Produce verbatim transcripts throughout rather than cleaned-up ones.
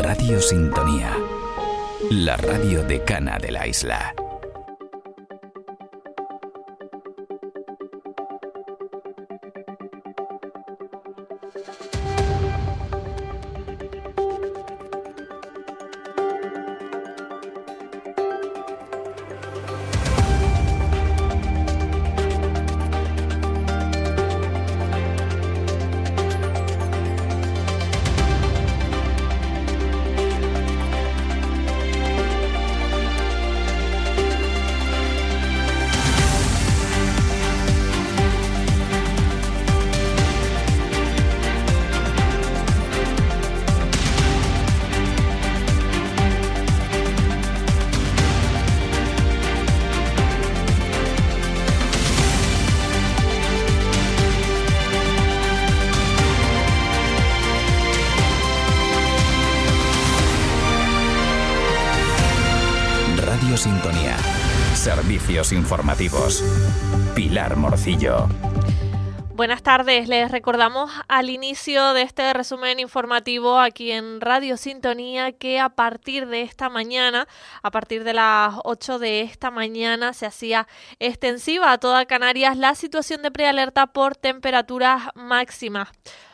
Radio Sintonía, la radio decana de la isla. Sintonía. Servicios informativos. Pilar Morcillo. Buenas tardes, les recordamos al inicio de este resumen informativo aquí en Radio Sintonía que a partir de esta mañana, a partir de las ocho de esta mañana, se hacía extensiva a toda Canarias la situación de prealerta por temperaturas máximas.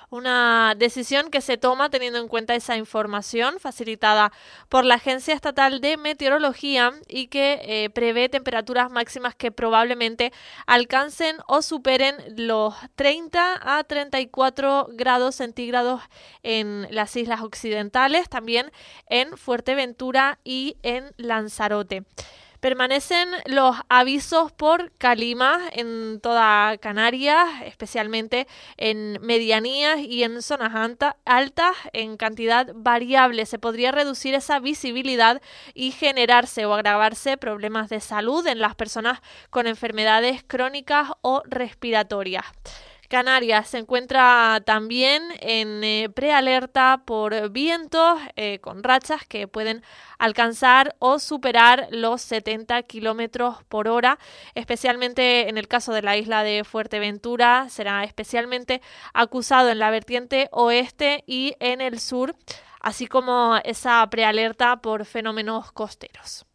Una decisión que se toma teniendo en cuenta esa información facilitada por la Agencia Estatal de Meteorología y que eh, prevé temperaturas máximas que probablemente alcancen o superen los treinta a treinta y cuatro grados centígrados en las islas occidentales, también en Fuerteventura y en Lanzarote. Permanecen los avisos por calima en toda Canarias, especialmente en medianías y en zonas altas en cantidad variable. Se podría reducir esa visibilidad y generarse o agravarse problemas de salud en las personas con enfermedades crónicas o respiratorias. Canarias se encuentra también en eh, prealerta por vientos eh, con rachas que pueden alcanzar o superar los setenta kilómetros por hora, especialmente en el caso de la isla de Fuerteventura. Será especialmente acusado en la vertiente oeste y en el sur, así como esa prealerta por fenómenos costeros.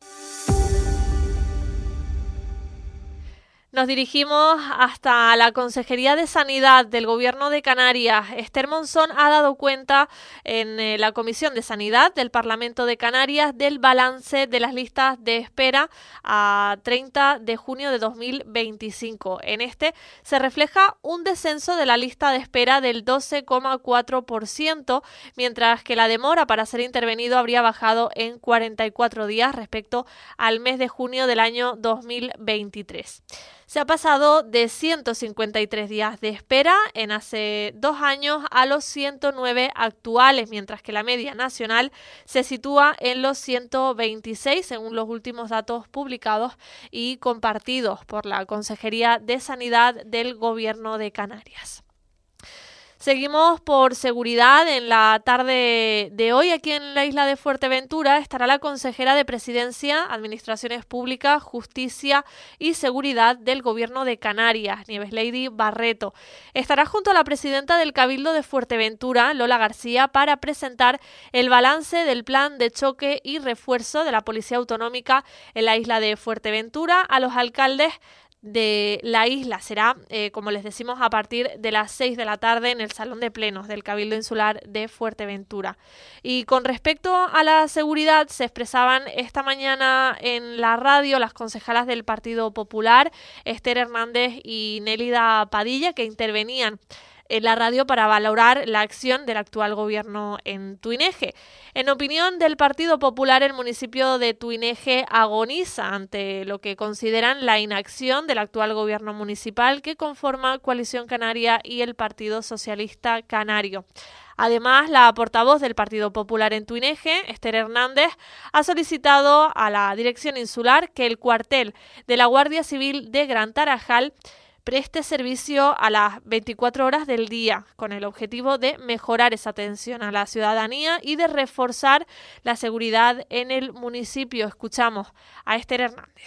Nos dirigimos hasta la Consejería de Sanidad del Gobierno de Canarias. Esther Monzón ha dado cuenta en eh, la Comisión de Sanidad del Parlamento de Canarias del balance de las listas de espera a treinta de junio de dos mil veinticinco. En este se refleja un descenso de la lista de espera del doce coma cuatro por ciento, mientras que la demora para ser intervenido habría bajado en cuarenta y cuatro días respecto al mes de junio del año dos mil veintitrés. Se ha pasado de ciento cincuenta y tres días de espera en hace dos años a los ciento nueve actuales, mientras que la media nacional se sitúa en los ciento veintiséis, según los últimos datos publicados y compartidos por la Consejería de Sanidad del Gobierno de Canarias. Seguimos por seguridad. En la tarde de hoy, aquí en la isla de Fuerteventura, estará la consejera de Presidencia, Administraciones Públicas, Justicia y Seguridad del Gobierno de Canarias, Nieves Lady Barreto. Estará junto a la presidenta del Cabildo de Fuerteventura, Lola García, para presentar el balance del plan de choque y refuerzo de la Policía Autonómica en la isla de Fuerteventura a los alcaldes de la isla. Será, eh, como les decimos, a partir de las seis de la tarde en el Salón de Plenos del Cabildo Insular de Fuerteventura. Y con respecto a la seguridad, se expresaban esta mañana en la radio las concejalas del Partido Popular, Esther Hernández y Nélida Padilla, que intervenían en la radio para valorar la acción del actual gobierno en Tuineje. En opinión del Partido Popular, el municipio de Tuineje agoniza ante lo que consideran la inacción del actual gobierno municipal que conforma Coalición Canaria y el Partido Socialista Canario. Además, la portavoz del Partido Popular en Tuineje, Esther Hernández, ha solicitado a la Dirección Insular que el cuartel de la Guardia Civil de Gran Tarajal preste servicio a las veinticuatro horas del día, con el objetivo de mejorar esa atención a la ciudadanía y de reforzar la seguridad en el municipio. Escuchamos a Esther Hernández.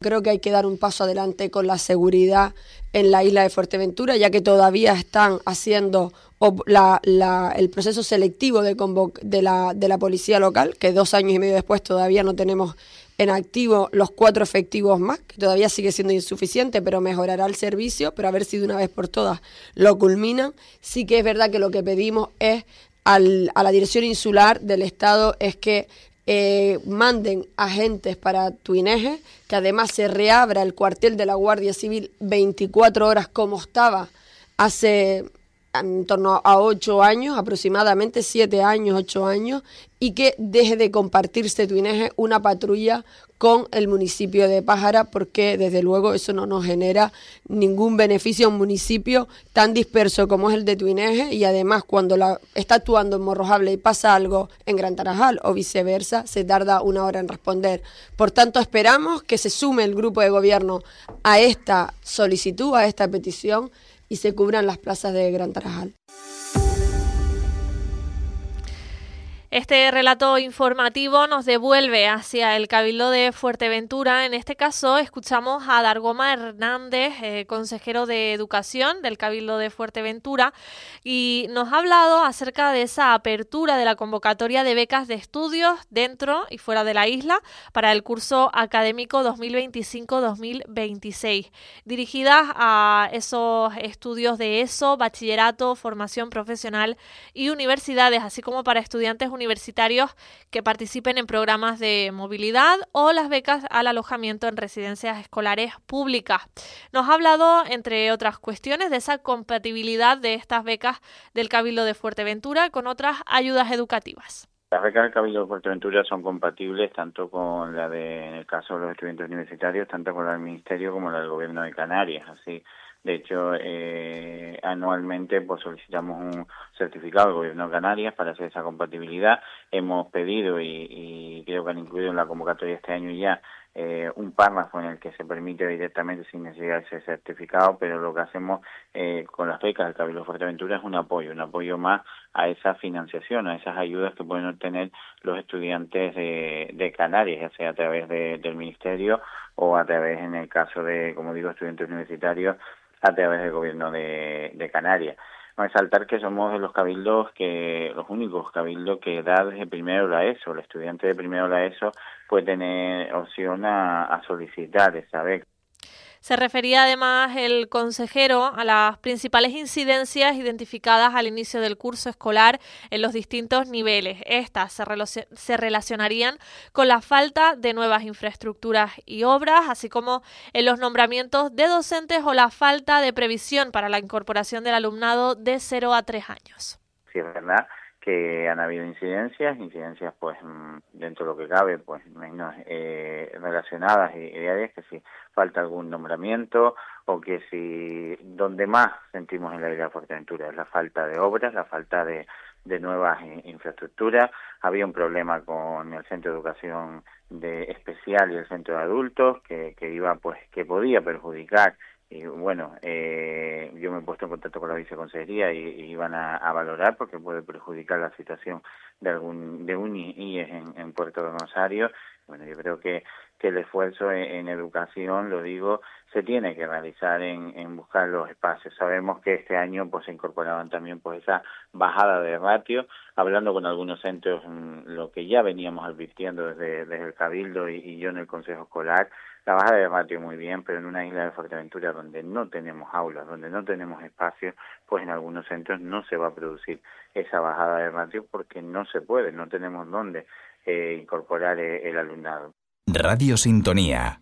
Creo que hay que dar un paso adelante con la seguridad en la isla de Fuerteventura, ya que todavía están haciendo la, la, el proceso selectivo de, convo- de, la, de la policía local, que dos años y medio después todavía no tenemos en activo los cuatro efectivos más, que todavía sigue siendo insuficiente, pero mejorará el servicio, pero a ver si de una vez por todas lo culminan. Sí que es verdad que lo que pedimos es al, a la Dirección Insular del Estado es que Eh, manden agentes para Tuineje, que además se reabra el cuartel de la Guardia Civil veinticuatro horas como estaba hace en torno a ocho años, aproximadamente siete años, ocho años, y que deje de compartirse Tuineje una patrulla con el municipio de Pájara, porque desde luego eso no nos genera ningún beneficio a un municipio tan disperso como es el de Tuineje, y además cuando la, está actuando en Morrojable y pasa algo en Gran Tarajal o viceversa, se tarda una hora en responder. Por tanto, esperamos que se sume el grupo de gobierno a esta solicitud, a esta petición, y se cubran las plazas de Gran Tarajal. Este relato informativo nos devuelve hacia el Cabildo de Fuerteventura. En este caso escuchamos a Dargoma Hernández, eh, consejero de Educación del Cabildo de Fuerteventura, y nos ha hablado acerca de esa apertura de la convocatoria de becas de estudios dentro y fuera de la isla para el curso académico dos mil veinticinco dos mil veintiséis, dirigidas a esos estudios de ESO, bachillerato, formación profesional y universidades, así como para estudiantes universitarios universitarios que participen en programas de movilidad o las becas al alojamiento en residencias escolares públicas. Nos ha hablado, entre otras cuestiones, de esa compatibilidad de estas becas del Cabildo de Fuerteventura con otras ayudas educativas. Las becas del Cabildo de Fuerteventura son compatibles tanto con la de, en el caso de los estudiantes universitarios, tanto con la del Ministerio como la del Gobierno de Canarias. Así, de hecho, eh, anualmente pues solicitamos un certificado del Gobierno de Canarias para hacer esa compatibilidad. Hemos pedido y, y creo que han incluido en la convocatoria este año ya eh, un párrafo en el que se permite directamente sin necesidad de ese certificado, pero lo que hacemos eh, con las becas del Cabildo de Fuerteventura es un apoyo, un apoyo más a esa financiación, a esas ayudas que pueden obtener los estudiantes de, de Canarias, ya sea a través de, del Ministerio o a través, en el caso de, como digo, estudiantes universitarios, a través del Gobierno de, de Canarias. Resaltar que somos de los cabildos, que los únicos cabildos que da desde primero la ESO. El estudiante de primero la ESO puede tener opción a, a solicitar esa beca. Se refería además el consejero a las principales incidencias identificadas al inicio del curso escolar en los distintos niveles. Estas se, relacion- se relacionarían con la falta de nuevas infraestructuras y obras, así como en los nombramientos de docentes o la falta de previsión para la incorporación del alumnado de cero a tres años. Sí, es verdad que han habido incidencias, incidencias pues dentro de lo que cabe, pues menos eh, relacionadas y diarias, que si falta algún nombramiento o que si donde más sentimos en la isla de Fuerteventura es la falta de obras, la falta de, de nuevas infraestructuras. Había un problema con el centro de educación de especial y el centro de adultos que, que iba pues que podía perjudicar. Y bueno, eh, yo me he puesto en contacto con la viceconsejería y, y iban a, a valorar porque puede perjudicar la situación de algún de un I E S en, en Puerto de Rosario. Bueno, yo creo que, que el esfuerzo en, en educación, lo digo, se tiene que realizar en, en buscar los espacios. Sabemos que este año pues se incorporaban también pues esa bajada de ratio, hablando con algunos centros, lo que ya veníamos advirtiendo desde, desde el Cabildo y, y yo en el Consejo Escolar. La bajada de ratio muy bien, pero en una isla de Fuerteventura donde no tenemos aulas, donde no tenemos espacios, pues en algunos centros no se va a producir esa bajada de ratio porque no se puede, no tenemos dónde eh, incorporar eh, el alumnado. Radio Sintonía.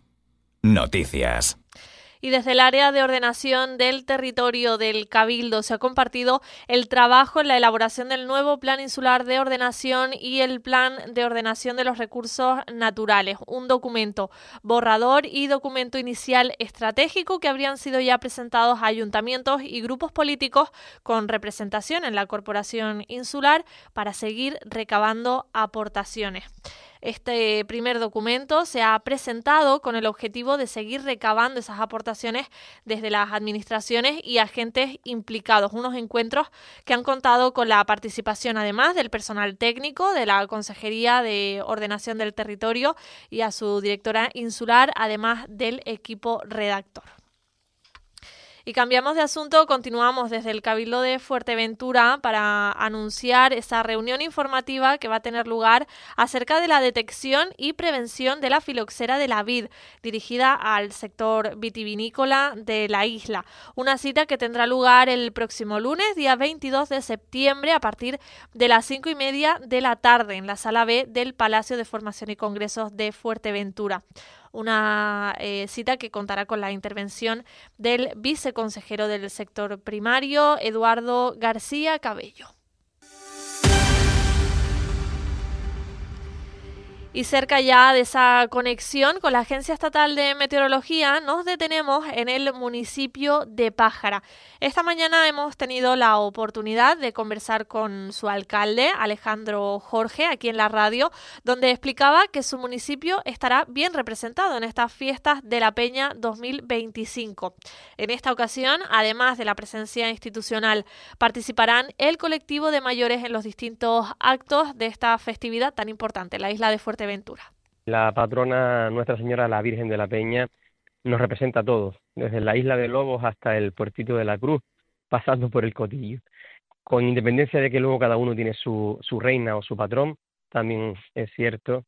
Noticias. Y desde el área de ordenación del territorio del Cabildo se ha compartido el trabajo en la elaboración del nuevo Plan Insular de Ordenación y el Plan de Ordenación de los Recursos Naturales, un documento borrador y documento inicial estratégico que habrían sido ya presentados a ayuntamientos y grupos políticos con representación en la Corporación Insular para seguir recabando aportaciones. Este primer documento se ha presentado con el objetivo de seguir recabando esas aportaciones desde las administraciones y agentes implicados. Unos encuentros que han contado con la participación además del personal técnico de la Consejería de Ordenación del Territorio y a su directora insular, además del equipo redactor. Y cambiamos de asunto, continuamos desde el Cabildo de Fuerteventura para anunciar esa reunión informativa que va a tener lugar acerca de la detección y prevención de la filoxera de la vid, dirigida al sector vitivinícola de la isla. Una cita que tendrá lugar el próximo lunes, día veintidós de septiembre, a partir de las cinco y media de la tarde, en la Sala B del Palacio de Formación y Congresos de Fuerteventura. Una eh, cita que contará con la intervención del viceconsejero del sector primario, Eduardo García Cabello. Y cerca ya de esa conexión con la Agencia Estatal de Meteorología, nos detenemos en el municipio de Pájara. Esta mañana hemos tenido la oportunidad de conversar con su alcalde, Alejandro Jorge, aquí en la radio, donde explicaba que su municipio estará bien representado en estas fiestas de la Peña dos mil veinticinco. En esta ocasión, además de la presencia institucional, participarán el colectivo de mayores en los distintos actos de esta festividad tan importante en la isla de Fuerteventura. La patrona Nuestra Señora la Virgen de la Peña nos representa a todos, desde la isla de Lobos hasta el puertito de la Cruz, pasando por el Cotillo. Con independencia de que luego cada uno tiene su, su reina o su patrón, también es cierto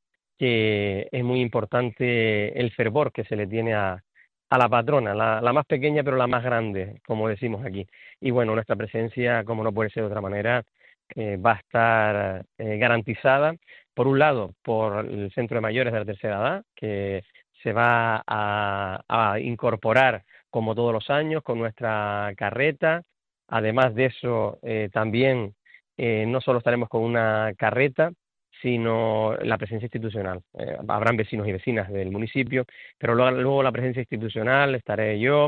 que es muy importante el fervor que se le tiene a, a la patrona, la, la más pequeña pero la más grande, como decimos aquí. Y bueno, nuestra presencia, como no puede ser de otra manera, eh, va a estar eh, garantizada, por un lado, por el Centro de Mayores de la Tercera Edad, que se va a, a incorporar como todos los años con nuestra carreta. Además de eso, eh, también eh, no solo estaremos con una carreta, sino la presencia institucional. Eh, habrán vecinos y vecinas del municipio, pero luego, luego la presencia institucional estaré yo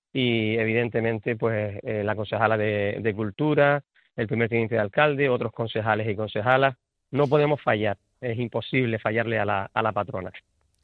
y evidentemente pues eh, la concejala de, de Cultura, el primer teniente de alcalde, otros concejales y concejalas. No podemos fallar, es imposible fallarle a la, a la patrona.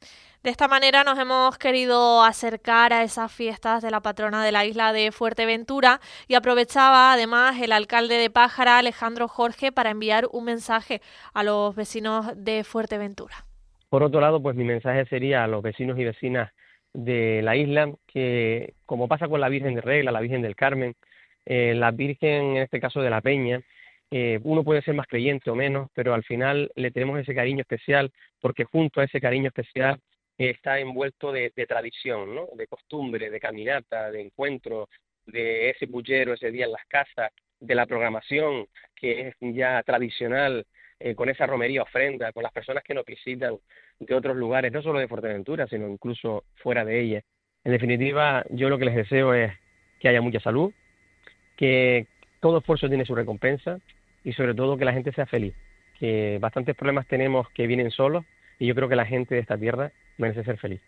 De esta manera nos hemos querido acercar a esas fiestas de la patrona de la isla de Fuerteventura y aprovechaba además el alcalde de Pájara, Alejandro Jorge, para enviar un mensaje a los vecinos de Fuerteventura. Por otro lado, pues mi mensaje sería a los vecinos y vecinas de la isla que, como pasa con la Virgen de Regla, la Virgen del Carmen, eh, la Virgen, en este caso de la Peña, Eh, uno puede ser más creyente o menos, pero al final le tenemos ese cariño especial porque junto a ese cariño especial eh, está envuelto de, de tradición, ¿no? De costumbre, de caminata, de encuentro, de ese puchero ese día en las casas, de la programación que es ya tradicional, eh, con esa romería ofrenda, con las personas que nos visitan de otros lugares, no solo de Fuerteventura, sino incluso fuera de ella. En definitiva, yo lo que les deseo es que haya mucha salud, que todo esfuerzo tiene su recompensa, y sobre todo que la gente sea feliz, que bastantes problemas tenemos que vienen solos y yo creo que la gente de esta tierra merece ser feliz.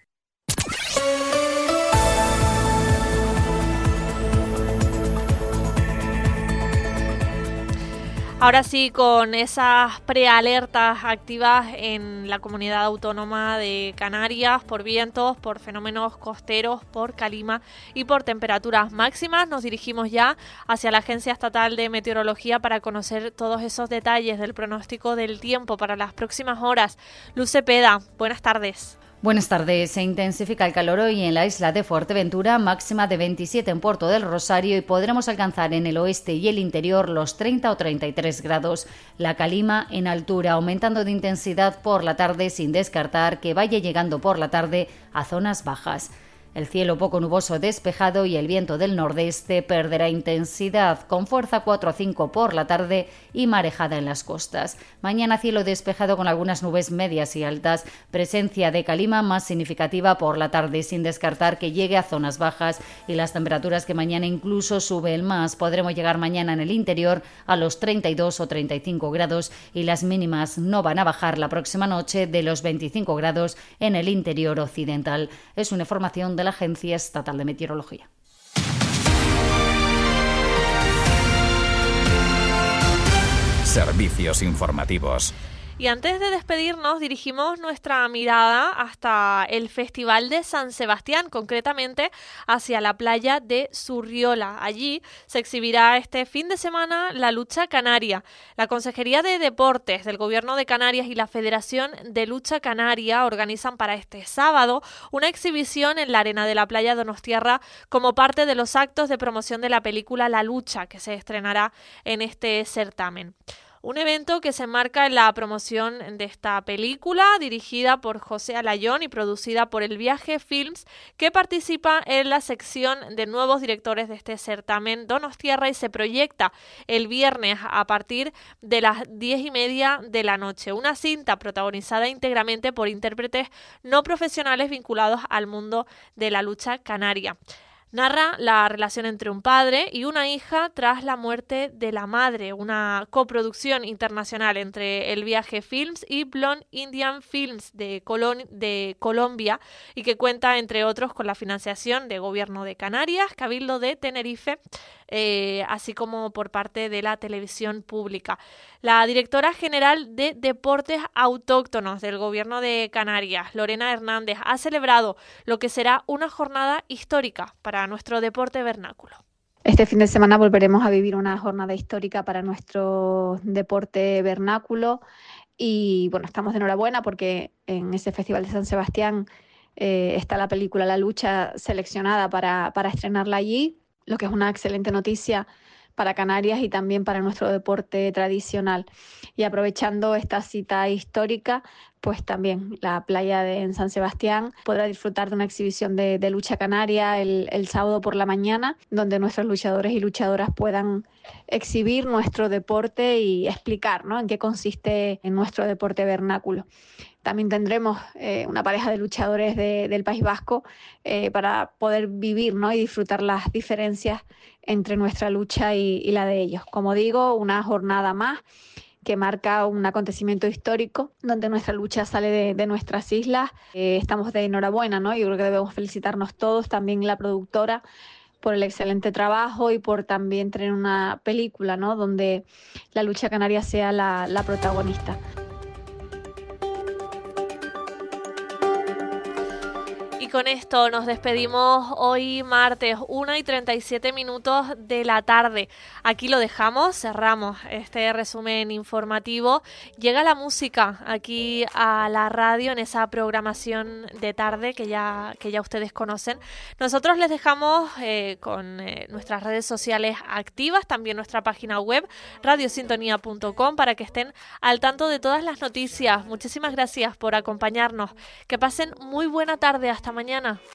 Ahora sí, con esas prealertas activas en la comunidad autónoma de Canarias por vientos, por fenómenos costeros, por calima y por temperaturas máximas, nos dirigimos ya hacia la Agencia Estatal de Meteorología para conocer todos esos detalles del pronóstico del tiempo para las próximas horas. Luz Cepeda, buenas tardes. Buenas tardes. Se intensifica el calor hoy en la isla de Fuerteventura, máxima de veintisiete en Puerto del Rosario y podremos alcanzar en el oeste y el interior los treinta o treinta y tres grados. La calima en altura, aumentando de intensidad por la tarde sin descartar que vaya llegando por la tarde a zonas bajas. El cielo poco nuboso despejado y el viento del nordeste perderá intensidad con fuerza cuatro a cinco por la tarde y marejada en las costas. Mañana cielo despejado con algunas nubes medias y altas, presencia de calima más significativa por la tarde sin descartar que llegue a zonas bajas y las temperaturas que mañana incluso suben más. Podremos llegar mañana en el interior a los treinta y dos o treinta y cinco grados y las mínimas no van a bajar la próxima noche de los veinticinco grados en el interior occidental. Es una información de la Agencia Estatal de Meteorología. Servicios informativos. Y antes de despedirnos, dirigimos nuestra mirada hasta el Festival de San Sebastián, concretamente hacia la playa de Surriola. Allí se exhibirá este fin de semana la lucha canaria. La Consejería de Deportes del Gobierno de Canarias y la Federación de Lucha Canaria organizan para este sábado una exhibición en la arena de la playa Donostiarra como parte de los actos de promoción de la película La Lucha, que se estrenará en este certamen. Un evento que se enmarca en la promoción de esta película, dirigida por José Alayón y producida por El Viaje Films, que participa en la sección de nuevos directores de este certamen Donostiarra y se proyecta el viernes a partir de las diez y media de la noche. Una cinta protagonizada íntegramente por intérpretes no profesionales vinculados al mundo de la lucha canaria. Narra la relación entre un padre y una hija tras la muerte de la madre, una coproducción internacional entre El Viaje Films y Blonde Indian Films de, Colon- de Colombia y que cuenta, entre otros, con la financiación de Gobierno de Canarias, Cabildo de Tenerife, eh, así como por parte de la televisión pública. La directora general de Deportes Autóctonos del Gobierno de Canarias, Lorena Hernández, ha celebrado lo que será una jornada histórica para nuestro deporte vernáculo. Este fin de semana volveremos a vivir una jornada histórica para nuestro deporte vernáculo y bueno, estamos de enhorabuena porque en ese Festival de San Sebastián eh, está la película La Lucha seleccionada para, para estrenarla allí, lo que es una excelente noticia para Canarias y también para nuestro deporte tradicional. Y aprovechando esta cita histórica, pues también la playa de en San Sebastián podrá disfrutar de una exhibición de, de lucha canaria el, el sábado por la mañana, donde nuestros luchadores y luchadoras puedan exhibir nuestro deporte y explicar, ¿no?, en qué consiste en nuestro deporte vernáculo. También tendremos eh, una pareja de luchadores de, del País Vasco eh, para poder vivir, ¿no?, y disfrutar las diferencias entre nuestra lucha y, y la de ellos. Como digo, una jornada más que marca un acontecimiento histórico donde nuestra lucha sale de, de nuestras islas. Eh, estamos de enhorabuena, ¿no? Yo creo que debemos felicitarnos todos, también la productora, por el excelente trabajo y por también tener una película, ¿no?, donde la lucha canaria sea la, la protagonista. Y con esto nos despedimos hoy martes, una y treinta y siete minutos de la tarde. Aquí lo dejamos, cerramos este resumen informativo. Llega la música aquí a la radio en esa programación de tarde que ya, que ya ustedes conocen. Nosotros les dejamos eh, con eh, nuestras redes sociales activas, también nuestra página web radio sintonía punto com para que estén al tanto de todas las noticias. Muchísimas gracias por acompañarnos. Que pasen muy buena tarde. Hasta mañana.